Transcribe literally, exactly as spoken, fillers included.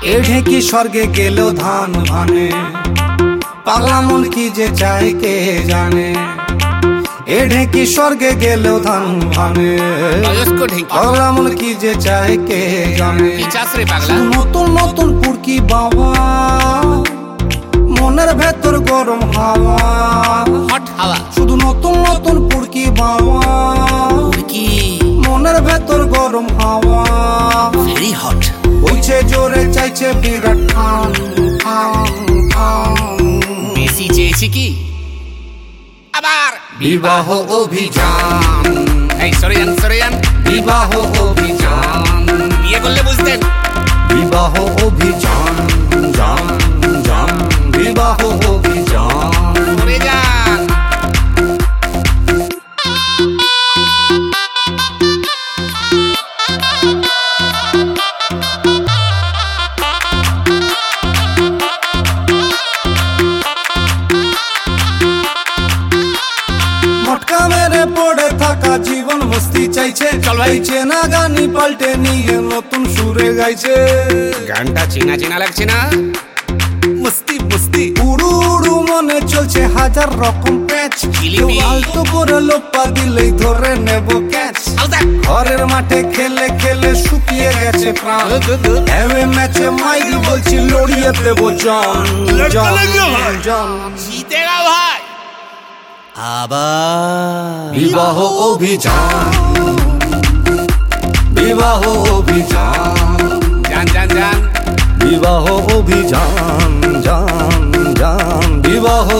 এ ঢেকি স্বর্গে গেল ধান ভানে, পাগলা মন কি যে চায় কে জানে। এ ঢেকি স্বর্গে গেল ধান ভানে, পাগলা মন কি যে চায় কে জানে। নতুন নতুন পুরকি বাবা, মনের ভেতর গরম হাওয়া, শুধু নতুন নতুন পুরকি বাবা, মনের ভেতর গরম হাওয়া, ভেরি হট বইছে জোরে চাইছে বিরাট টান টান টান। বেশি চেয়েছি কি আবার বিবাহ অভিযান, এই সরে যান সরে যান। বিবাহ অভিযান, বিয়ে করলে বুঝতেন। বিবাহ অভিযান, জান জান বিবাহ অভিযান। সরে যান। মটকা মেরে পড়ে থাকা জীবন মস্তি চাইছে, চাইছে না গানি পাল্টে নিয়ে নতুন সুরে গাইছে। গানটা চেনা চেনা লাগছে না? মস্তি মস্তি উড়ু উড়ু মনে চলছে হাজার রকম প্যাচ, জিলিপি। আলতো করে লোপা দিলেই ধরে নেব ক্যাচ। ঘরের মাঠে খেলে খেলে শুকিয়ে গেছে প্রাণ, এমএ ম্যাচে মাইরি বলছি লড়িয়ে দেব জান জান জান। জিতেগা ভাই। আবার বিবাহ অভিযান, বিবাহ অভিযান, যান যান যান। বিবাহ অভিযান, জান জান বিবাহ